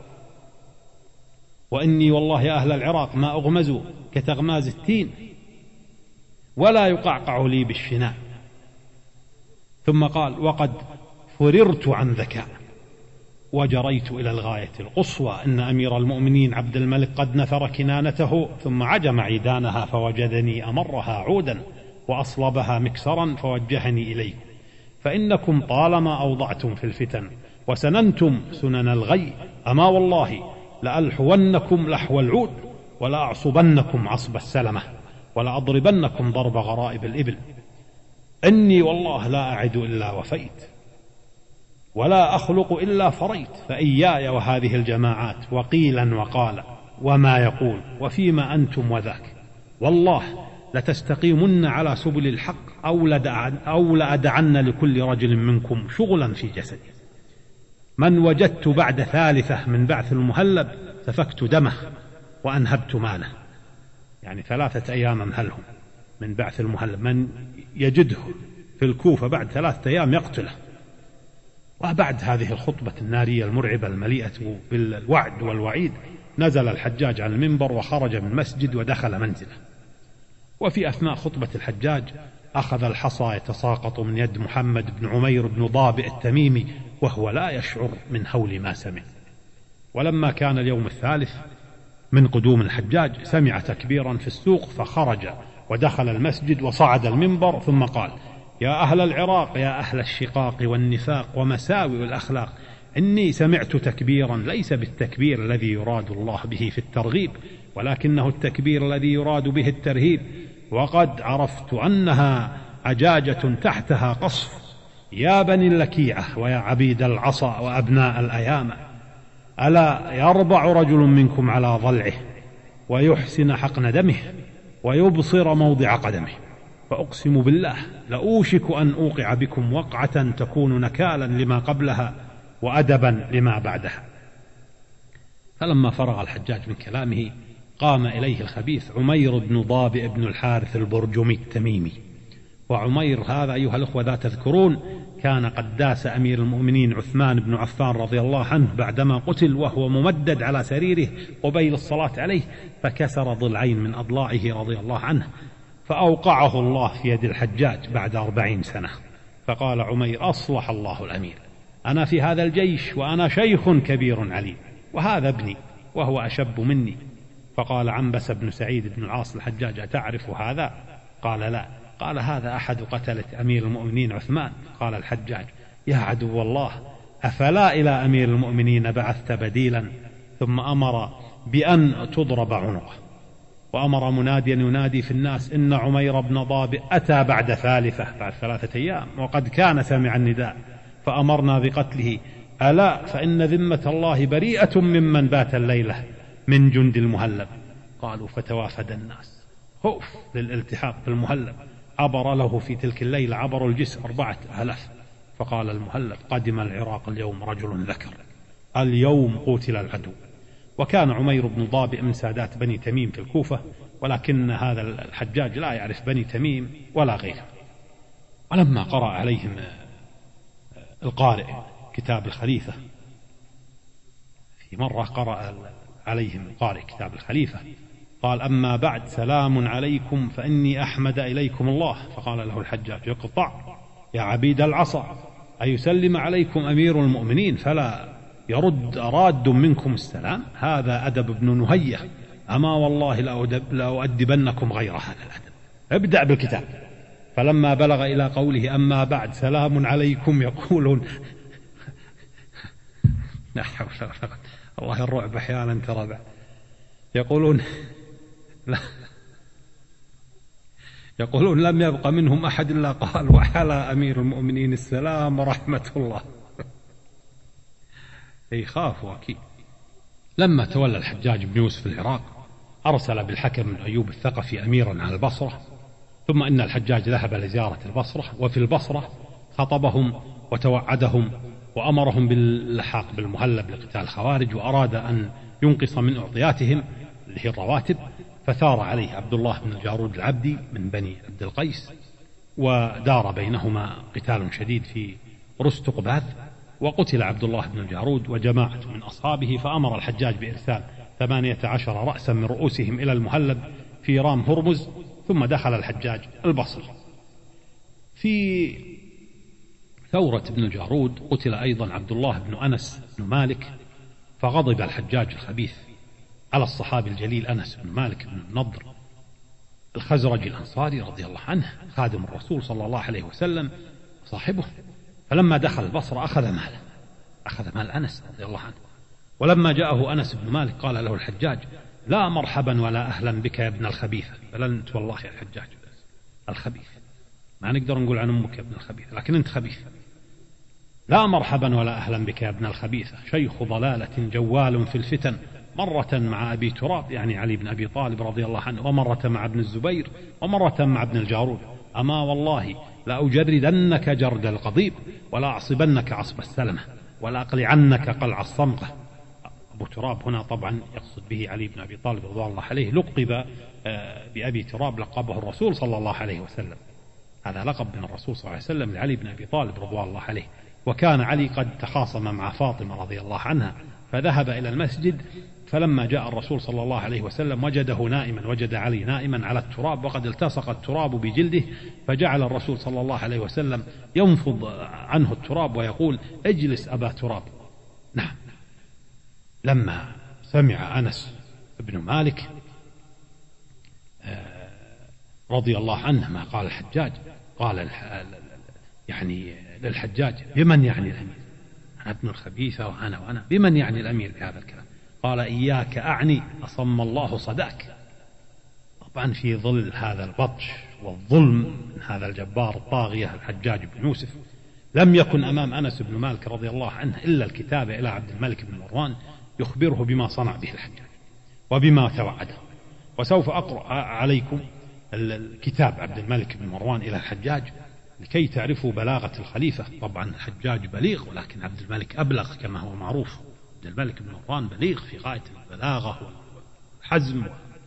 وإني والله يا أهل العراق ما أغمز كتغماز التين ولا يقعقع لي بالشنان. ثم قال: وقد فررت عن ذكاء وجريت إلى الغاية القصوى، إن أمير المؤمنين عبد الملك قد نثر كنانته ثم عجم عيدانها، فوجدني أمرها عودا وأصلبها مكسرا فوجهني إليكم، فإنكم طالما أوضعتم في الفتن وسننتم سنن الغي، أما والله لألحونكم لحو العود ولأعصبنكم عصب السلمة ولأضربنكم ضرب غرائب الإبل. إني والله لا أعد إلا وفيت ولا أخلق إلا فريت، فإياي وهذه الجماعات وقيلا وقالا وما يقول وفيما أنتم وذاك، والله لتستقيمن على سبل الحق أو, لدعن أو لأدعن لكل رجل منكم شغلا في جسده. من وجدت بعد ثالثة من بعث المهلب سفكت دمه وأنهبت ماله، يعني ثلاثة أيام أمهلهم من بعث المهلب، من يجده في الكوفة بعد ثلاثة أيام يقتله. وبعد هذه الخطبة النارية المرعبة المليئة بالوعد والوعيد نزل الحجاج عن المنبر وخرج من المسجد ودخل منزله. وفي أثناء خطبة الحجاج أخذ الحصى يتساقط من يد محمد بن عمير بن ضابئ التميمي وهو لا يشعر من هول ما سمع. ولما كان اليوم الثالث من قدوم الحجاج سمع تكبيرا في السوق، فخرج ودخل المسجد وصعد المنبر ثم قال: يا أهل العراق، يا أهل الشقاق والنفاق ومساوئ الأخلاق، إني سمعت تكبيرا ليس بالتكبير الذي يراد الله به في الترغيب، ولكنه التكبير الذي يراد به الترهيب، وقد عرفت أنها عجاجة تحتها قصف. يا بني اللكيعة ويا عبيد العصا وأبناء الأيامة، ألا يربع رجل منكم على ضلعه ويحسن حقن دمه ويبصر موضع قدمه، فأقسم بالله لأوشك أن أوقع بكم وقعة تكون نكالا لما قبلها وأدبا لما بعدها. فلما فرغ الحجاج من كلامه قام إليه الخبيث عمير بن ضابئ بن الحارث البرجمي التميمي. وعمير هذا أيها الأخوة ذا تذكرون كان قد داس أمير المؤمنين عثمان بن عفان رضي الله عنه بعدما قتل وهو ممدد على سريره قبيل الصلاة عليه، فكسر ضلعين من أضلاعه رضي الله عنه، فأوقعه الله في يد الحجاج بعد أربعين سنة. فقال عمير: أصلح الله الأمير، أنا في هذا الجيش وأنا شيخ كبير عليم، وهذا ابني وهو أشب مني. فقال عنبس بن سعيد بن العاص الحجاج: أتعرف هذا؟ قال: لا. قال: هذا أحد قتلة أمير المؤمنين عثمان. قال الحجاج: يا عدو الله، أفلا إلى أمير المؤمنين بعثت بديلا؟ ثم أمر بأن تضرب عنقه، وأمر مناديا ينادي في الناس: إن عمير بن ضابئ أتى بعد ثالثة، بعد ثلاثة أيام، وقد كان سمع النداء، فأمرنا بقتله. ألا فإن ذمة الله بريئة ممن بات الليلة من جند المهلب. قالوا: فتوافد الناس خوف للالتحاق بالمهلب. عبر له في تلك الليلة عبر الجسر أربعة آلاف. فقال المهلب: قدم العراق اليوم رجل ذكر، اليوم قتل العدو. وكان عمير بن ضابئ من سادات بني تميم في الكوفة، ولكن هذا الحجاج لا يعرف بني تميم ولا غيره. ولما قرأ عليهم القارئ كتاب الخليفة، في مرة قرأ عليهم القارئ كتاب الخليفة قال: أما بعد، سلام عليكم فإني أحمد إليكم الله. فقال له الحجاج: اقطع يا عبيد العصا، أيسلم عليكم أمير المؤمنين فلا يرد راد منكم السلام؟ هذا أدب ابن نهية، أما والله لأؤدبنكم غير هذا الأدب. ابدأ بالكتاب. فلما بلغ إلى قوله: أما بعد، سلام عليكم، يقولون لا حول ولا قوة، الله الرعب أحيانا ترى، يقولون لا يقولون لم يبق منهم أحد إلا قال: وعلى أمير المؤمنين السلام ورحمة الله. يخافوا أكيد. لما تولى الحجاج بن يوسف العراق أرسل بالحكم بن أيوب الثقفي أميرا على البصرة، ثم إن الحجاج ذهب لزيارة البصرة، وفي البصرة خطبهم وتوعدهم وأمرهم باللحاق بالمهلب لقتال الخوارج، وأراد أن ينقص من أعطياتهم اللي هي الرواتب. فثار عليه عبد الله بن الجارود العبدي من بني عبد القيس، ودار بينهما قتال شديد في رستقباث، وقتل عبد الله بن الجارود وجماعة من أصحابه. فأمر الحجاج بإرسال ثمانية عشر رأسا من رؤوسهم إلى المهلب في رام هرمز، ثم دخل الحجاج البصرة. في ثورة ابن الجارود قتل أيضا عبد الله بن أنس بن مالك، فغضب الحجاج الخبيث على الصحابي الجليل أنس بن مالك بن النضر الخزرجي الأنصاري رضي الله عنه، خادم الرسول صلى الله عليه وسلم صاحبه. فلما دخل البصرة أخذ ماله، أخذ مال أنس رضي الله عنه. ولما جاءه أنس بن مالك قال له الحجاج: لا مرحبا ولا أهلا بك يا ابن الخبيثة. بل أنت والله يا الحجاج الخبيث، ما نقدر نقول عن أمك يا ابن الخبيث، لكن أنت خبيث. لا مرحبا ولا أهلا بك يا ابن الخبيثة، شيخ ضلالة جوال في الفتن، مرة مع أبي تراب يعني علي بن أبي طالب رضي الله عنه، ومرة مع ابن الزبير، ومرة مع ابن الجارود. أما والله لأجردنك جرد القضيب، ولا أعصبنك عصب السلمة، ولا أقلعنك قلع الصمغة. أبو تراب هنا طبعا يقصد به علي بن أبي طالب رضي الله عليه، لقب بأبي تراب، لقبه الرسول صلى الله عليه وسلم، هذا لقب من الرسول صلى الله عليه وسلم لعلي بن أبي طالب رضي الله عليه. وكان علي قد تخاصم مع فاطمة رضي الله عنها، فذهب إلى المسجد، فلما جاء الرسول صلى الله عليه وسلم وجده نائما، وجد علي نائما على التراب وقد التصق التراب بجلده، فجعل الرسول صلى الله عليه وسلم ينفض عنه التراب ويقول: اجلس أبا تراب. نعم. لما سمع أنس بن مالك رضي الله عنه ما قال الحجاج، قال يعني للحجاج: بمن يعني الأمير؟ أنا ابن الخبيثة وأنا وأنا بمن يعني الأمير بهذا الكلام؟ قال إياك أعني أصم الله صداك. طبعا في ظل هذا البطش والظلم من هذا الجبار الطاغية الحجاج بن يوسف لم يكن أمام أنس بن مالك رضي الله عنه إلا الكتابة إلى عبد الملك بن مروان يخبره بما صنع به الحجاج وبما توعده. وسوف أقرأ عليكم الكتاب عبد الملك بن مروان إلى الحجاج لكي تعرفوا بلاغة الخليفة. طبعا الحجاج بليغ ولكن عبد الملك أبلغ كما هو معروف. عبد الملك بن مروان بليغ في غاية البلاغة والحزم.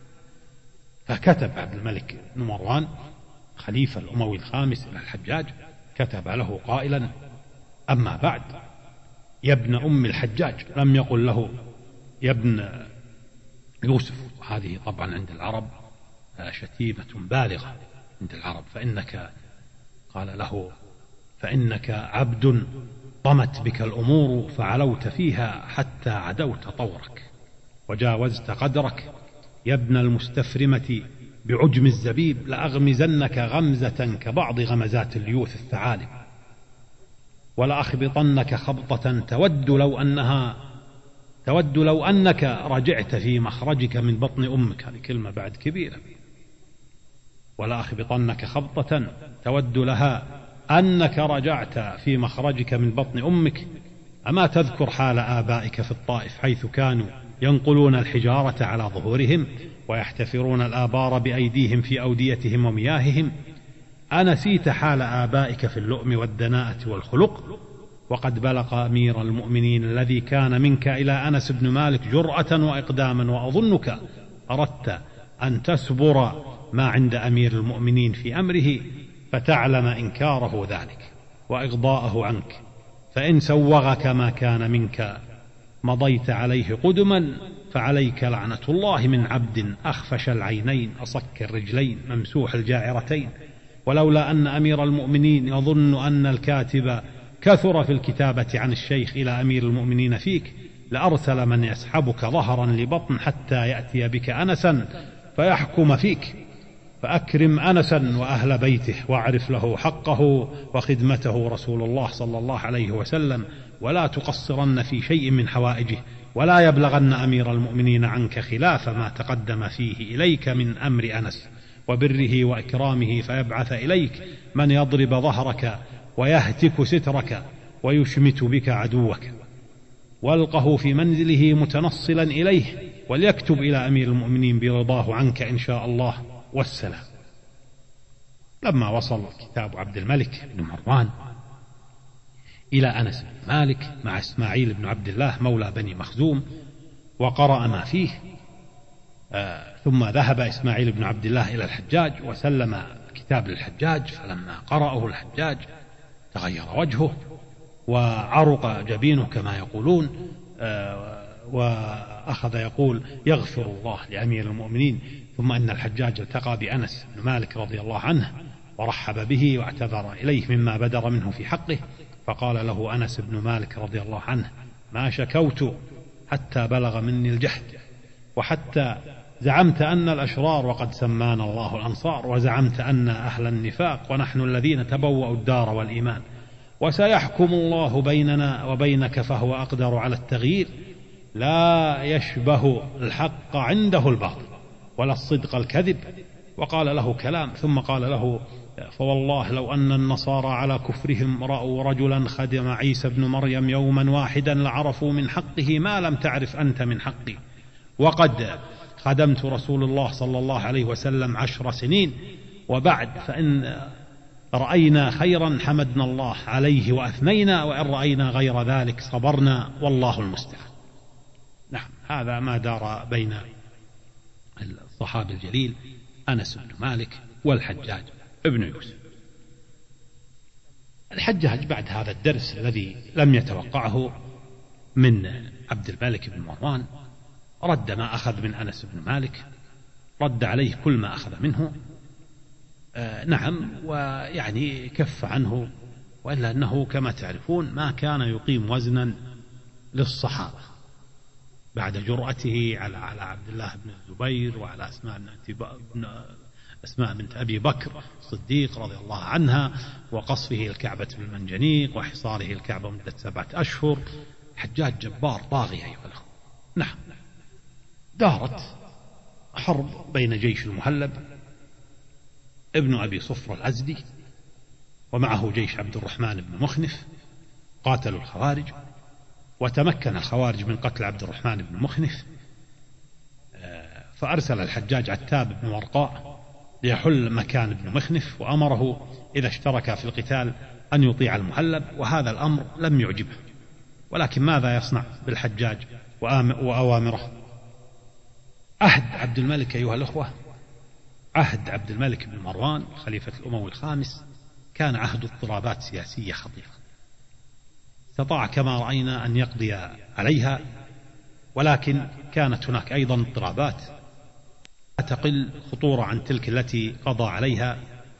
فكتب عبد الملك بن مروان خليفة الأموي الخامس إلى الحجاج كتب له قائلا: أما بعد يا ابن أم الحجاج، لم يقل له يا ابن يوسف، هذه طبعا عند العرب شتيمة بالغة عند العرب. فإنك قال له فإنك عبد طمت بك الأمور فعلوت فيها حتى عدوت طورك وجاوزت قدرك. يا ابن المستفرمة بعجم الزبيب لأغمزنك غمزة كبعض غمزات الليوث الثعالب ولأخبطنك خبطة تود لو أنها تود لو أنك رجعت في مخرجك من بطن أمك. هذه كلمة بعد كبيرة. ولأخبطنك خبطة تود لها أنك رجعت في مخرجك من بطن أمك. أما تذكر حال آبائك في الطائف حيث كانوا ينقلون الحجارة على ظهورهم ويحتفرون الآبار بأيديهم في أوديتهم ومياههم؟ أنسيت حال آبائك في اللؤم والدناءة والخلق؟ وقد بلغ أمير المؤمنين الذي كان منك إلى أنس بن مالك جرأة وإقداما، وأظنك أردت أن تسبر ما عند أمير المؤمنين في أمره فتعلم إنكاره ذلك وإغضاءه عنك، فإن سوغك ما كان منك مضيت عليه قدما، فعليك لعنة الله من عبد أخفش العينين أصك الرجلين ممسوح الجاعرتين. ولولا أن أمير المؤمنين يظن أن الكاتب كثر في الكتابة عن الشيخ إلى أمير المؤمنين فيك لأرسل من يسحبك ظهرا لبطن حتى يأتي بك أنسا فيحكم فيك. فأكرم أنسا وأهل بيته واعرف له حقه وخدمته رسول الله صلى الله عليه وسلم، ولا تقصرن في شيء من حوائجه، ولا يبلغن أمير المؤمنين عنك خلاف ما تقدم فيه إليك من أمر أنس وبره وإكرامه، فيبعث إليك من يضرب ظهرك ويهتك سترك ويشمت بك عدوك. والقه في منزله متنصلا إليه، وليكتب إلى أمير المؤمنين برضاه عنك إن شاء الله والسلام. لما وصل كتاب عبد الملك بن مروان إلى أنس بن مالك مع إسماعيل بن عبد الله مولى بني مخزوم وقرأ ما فيه، آه ثم ذهب إسماعيل بن عبد الله إلى الحجاج وسلم الكتاب للحجاج. فلما قرأه الحجاج تغير وجهه وعرق جبينه كما يقولون، آه وأخذ يقول يغفر الله لأمير المؤمنين. ثم أن الحجاج التقى بأنس بن مالك رضي الله عنه ورحب به واعتذر إليه مما بدر منه في حقه، فقال له أنس بن مالك رضي الله عنه: ما شكوت حتى بلغ مني الجهد، وحتى زعمت أن الأشرار وقد سمانا الله الأنصار، وزعمت أن أهل النفاق ونحن الذين تبوأوا الدار والإيمان، وسيحكم الله بيننا وبينك فهو أقدر على التغيير، لا يشبه الحق عنده الباطل ولا الصدق الكذب. وقال له كلام ثم قال له: فوالله لو أن النصارى على كفرهم رأوا رجلا خدم عيسى بن مريم يوما واحدا لعرفوا من حقه ما لم تعرف أنت من حقي، وقد خدمت رسول الله صلى الله عليه وسلم عشر سنين، وبعد فإن رأينا خيرا حمدنا الله عليه وأثنينا، وإن رأينا غير ذلك صبرنا والله المستعان. نعم، هذا ما دار بين الصحابي الجليل أنس بن مالك والحجاج ابن يوسف. الحجاج بعد هذا الدرس الذي لم يتوقعه من عبد الملك بن مروان رد ما أخذ من أنس بن مالك، رد عليه كل ما أخذ منه، آه نعم، ويعني كف عنه، وإلا أنه كما تعرفون ما كان يقيم وزنا للصحابة بعد جرأته على على عبد الله بن الزبير وعلى أسماء بن أسماء بنت أبي بكر الصديق رضي الله عنها، وقصفه الكعبة بالمنجنيق، وحصاره الكعبة مدة سبعة أشهر. حجاج جبار طاغية أيها الأخوة. نعم، دارت حرب بين جيش المهلب ابن أبي صفر الأزدي ومعه جيش عبد الرحمن بن مخنف، قاتلوا الخوارج، وتمكن الخوارج من قتل عبد الرحمن بن مخنف، فأرسل الحجاج عتاب بن ورقاء ليحل مكان ابن مخنف، وأمره إذا اشترك في القتال أن يطيع المهلب، وهذا الأمر لم يعجبه. ولكن ماذا يصنع بالحجاج وأوامره؟ عهد عبد الملك أيها الأخوة، عهد عبد الملك بن مروان خليفة الأموي الخامس كان عهد اضطرابات سياسية خطيرة، استطاع كما رأينا أن يقضي عليها، ولكن كانت هناك أيضا اضطرابات لا تقل خطورة عن تلك التي قضى عليها.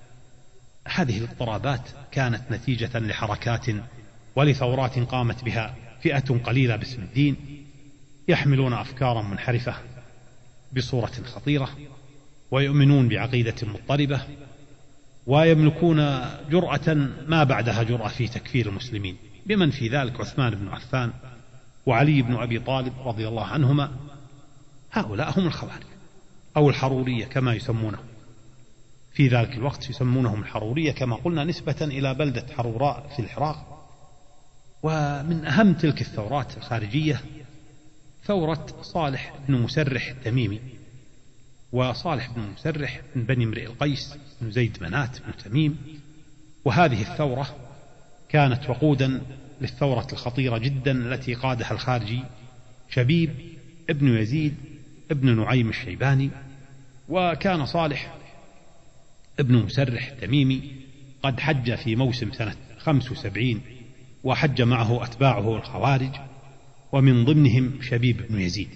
هذه الاضطرابات كانت نتيجة لحركات ولثورات قامت بها فئة قليلة باسم الدين، يحملون أفكارا منحرفة بصورة خطيرة، ويؤمنون بعقيدة مضطربة، ويملكون جرأة ما بعدها جرأة في تكفير المسلمين، بمن في ذلك عثمان بن عفان وعلي بن أبي طالب رضي الله عنهما. هؤلاء هم الخوارج أو الحرورية كما يسمونه في ذلك الوقت، يسمونهم الحرورية كما قلنا نسبة إلى بلدة حروراء في العراق. ومن أهم تلك الثورات الخارجية ثورة صالح بن مسرح التميمي، وصالح بن مسرح من بني امرئ القيس بن زيد منات بن تميم. وهذه الثورة كانت وقودا للثورة الخطيرة جدا التي قادها الخارجي شبيب ابن يزيد ابن نعيم الشيباني. وكان صالح ابن مسرح التميمي قد حج في موسم سنة خمس وسبعين، وحج معه أتباعه الخوارج، ومن ضمنهم شبيب بن يزيد.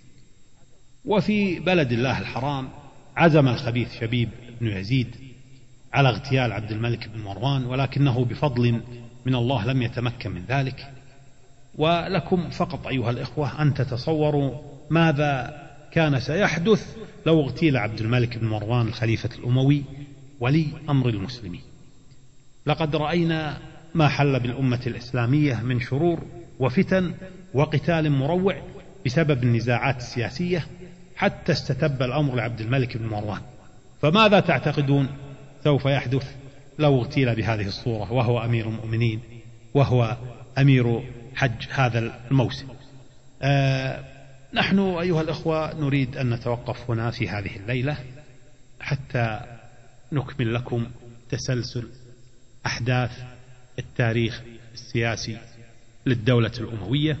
وفي بلد الله الحرام عزم الخبيث شبيب بن يزيد على اغتيال عبد الملك بن مروان، ولكنه بفضل من الله لم يتمكن من ذلك. ولكم فقط أيها الإخوة أن تتصوروا ماذا كان سيحدث لو اغتيل عبد الملك بن مروان الخليفة الأموي ولي أمر المسلمين. لقد رأينا ما حل بالأمة الإسلامية من شرور وفتن وقتال مروع بسبب النزاعات السياسية، حتى استتب الأمر لعبد الملك بن مروان. فماذا تعتقدون سوف يحدث لو اغتيل بهذه الصورة وهو أمير المؤمنين وهو أمير حج هذا الموسم؟ آه نحن أيها الأخوة نريد أن نتوقف هنا في هذه الليلة حتى نكمل لكم تسلسل أحداث التاريخ السياسي للدولة الأموية.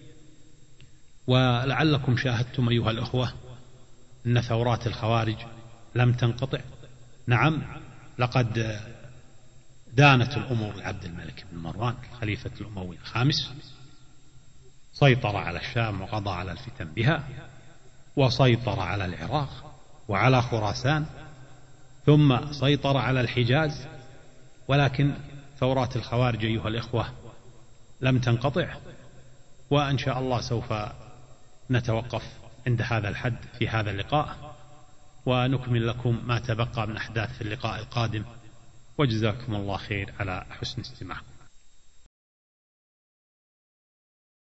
ولعلكم شاهدتم أيها الأخوة أن ثورات الخوارج لم تنقطع. نعم، لقد دانت الأمور لعبد الملك بن مروان الخليفة الأموي الخامس، سيطر على الشام وقضى على الفتن بها، وسيطر على العراق وعلى خراسان، ثم سيطر على الحجاز. ولكن ثورات الخوارج أيها الإخوة لم تنقطع، وإن شاء الله سوف نتوقف عند هذا الحد في هذا اللقاء، ونكمل لكم ما تبقى من أحداث في اللقاء القادم. وجزاكم الله خير على حسن استماعكم.